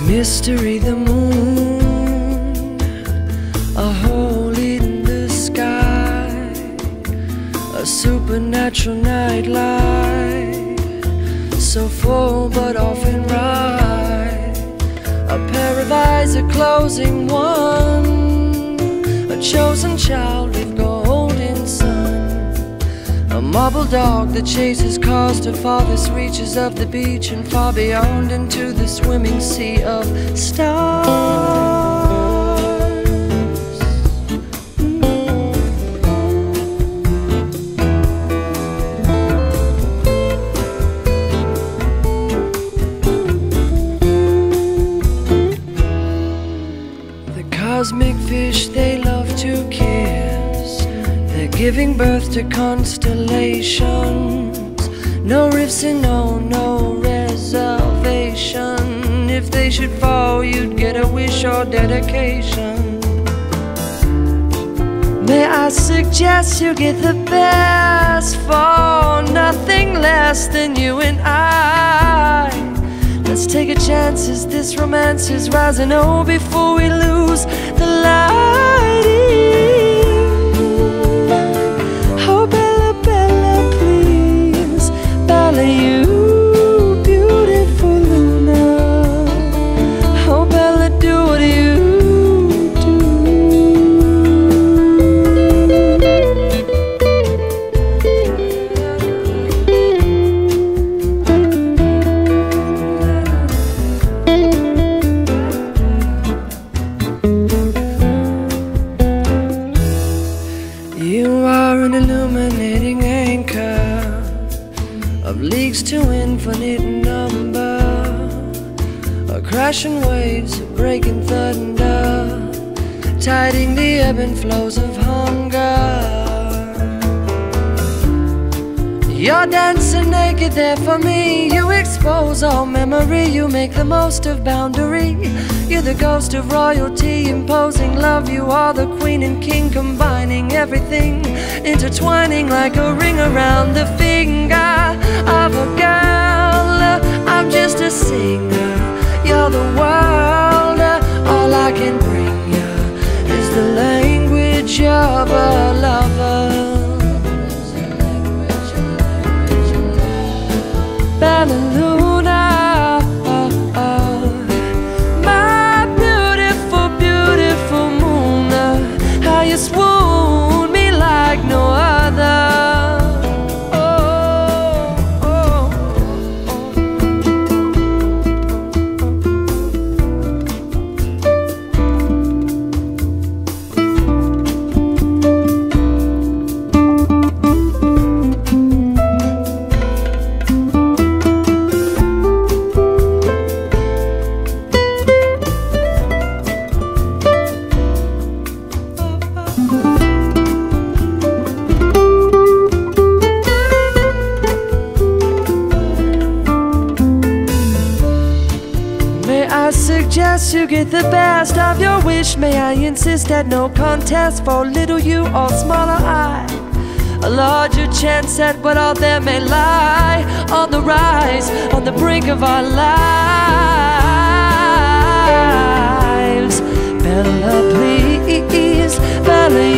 Mystery, the moon, a hole in the sky, a supernatural nightlight, so full but often right. A pair of eyes, a closing one, a chosen child with golden sun, a marble dog that chases cars to farthest reaches of the beach and far beyond into the swimming sea of stars. Cosmic fish, they love to kiss. They're giving birth to constellations. No rifts and no reservation. If they should fall, you'd get a wish or dedication. May I suggest you get the best for nothing less than you and I. Let's take a chance as this romance is rising. Oh, before we lose the lighting. Oh, Bella, Bella, please, Bella, you beautiful Luna. Oh, Bella, do what you You are an illuminating anchor of leagues to infinite number, a crashing waves, a breaking thunder, tiding the ebb and flows of hunger. You're dancing naked there for me. You expose all memory. You make the most of boundary. You're the ghost of royalty, imposing love. You are the queen and king, combining everything, intertwining like a ring around the finger of a girl. I'm just a singer. You're the world. All I can bring you is the language of a lover. Bella Luna, my beautiful, beautiful moon, how you swoon me like no other. I suggest you get the best of your wish. May I insist at no contest for little you or smaller I. A larger chance at what all there may lie. On the rise, on the brink of our lives. Bella, please, Bella,